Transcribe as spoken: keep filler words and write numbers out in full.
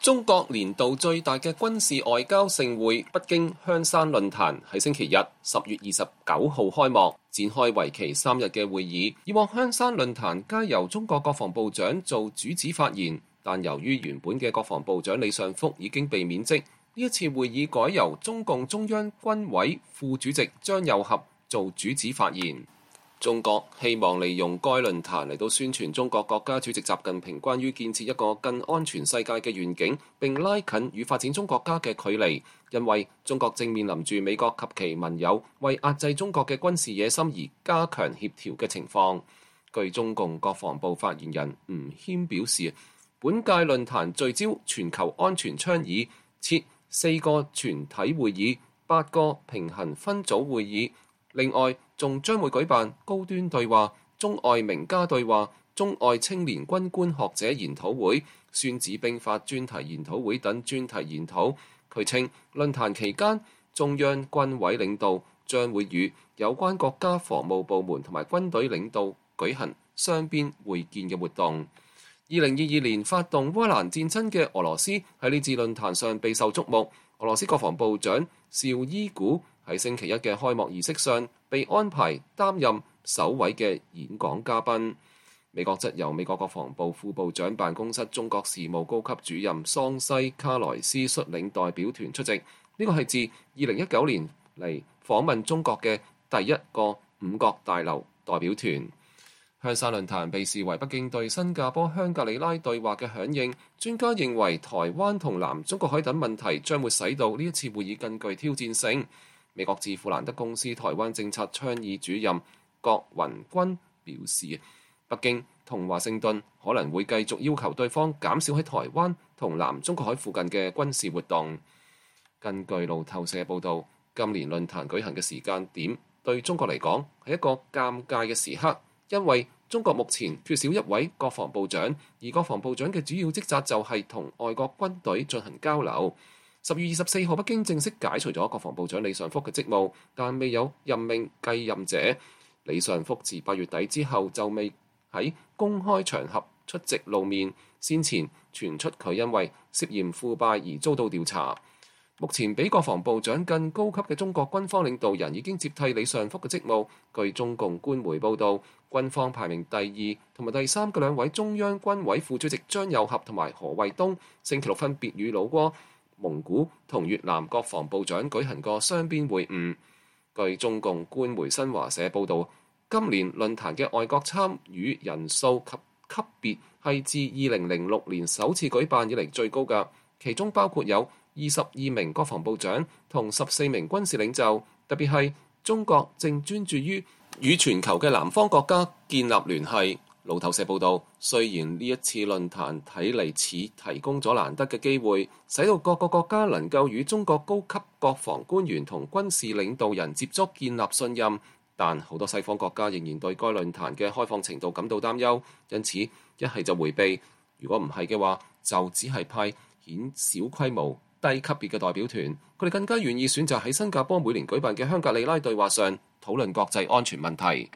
中國年度最大嘅軍事外交盛會北京香山論壇喺星期日十月二十九號開幕，展開為期三日嘅會議。以往香山論壇皆由中國國防部長做主旨發言，但由於原本嘅國防部長李尚福已經被免職，呢一次會議改由中共中央軍委副主席張又俠做主旨發言。中國希望利用該論壇嚟到宣傳中國國家主席習近平關於建設一個更安全世界嘅願景，並拉近與發展中國家嘅距離。因為中國正面臨住美國及其盟友為壓制中國嘅軍事野心而加強協調嘅情況。據中共國防部發言人吳謙表示，本屆論壇聚焦全球安全倡議，設四個全體會議、八個平衡分組會議。另外，仲將會舉辦高端對話、中外名家對話、中外青年軍官學者研討會、孫子兵法專題研討會等專題研討。佢稱，論壇期間，中央軍委領導將會與有關國家防務部門同埋軍隊領導舉行雙邊會見嘅活動。二零二二年發動烏克蘭戰爭嘅俄羅斯喺呢次論壇上備受矚目。俄羅斯國防部長紹伊古喺星期一嘅開幕儀式上被安排擔任首位嘅演講嘉賓。美國則由美國國防部副部長辦公室中國事務高級主任桑西卡萊斯率領代表團出席。呢個係自二零一九年嚟訪問中國嘅第一個五角大樓代表團。香山論壇被視為北京對新加坡香格里拉對話嘅響應。專家認為台灣同南中國海等問題將會使到呢一次會議更具挑戰性。美國智庫蘭德公司台灣政策倡議主任郭雲軍表示，北京同華盛頓可能會繼續要求對方減少喺台灣同南中國海附近嘅軍事活動。根據路透社報導，今年論壇舉行嘅時間點對中國嚟講係一個尷尬嘅時刻，因為中國目前缺少一位國防部長，而國防部長嘅主要職責就係同外國軍隊進行交流。十月二十四號，北京正式解除咗國防部長李尚福嘅職務，但未有任命繼任者。李尚福自八月底之後就未喺公開場合出席露面。先前傳出佢因為涉嫌腐敗而遭到調查。目前比國防部長更高級嘅中國軍方領導人已經接替李尚福嘅職務。據中共官媒報道，軍方排名第二同埋第三嘅兩位中央軍委副主席張又俠同埋何衛東，星期六分別與老撾、蒙古同越南國防部長舉行過雙邊會晤。據中共官媒新華社報導，今年論壇嘅外國參與人數及級別係自二零零六年首次舉辦以嚟最高嘅，其中包括有二十二名國防部長同十四名軍事領袖。特別係中國正專注於與全球嘅南方國家建立聯繫。路透社報道，雖然呢一次論壇睇嚟似提供咗難得嘅機會，使到各個國家能夠與中國高級國防官員同軍事領導人接觸建立信任，但好多西方國家仍然對該論壇嘅開放程度感到擔憂，因此一係就迴避，如果唔係嘅話，就只係派顯小規模、低級別嘅代表團。佢哋更加願意選擇喺新加坡每年舉辦嘅香格里拉對話上討論國際安全問題。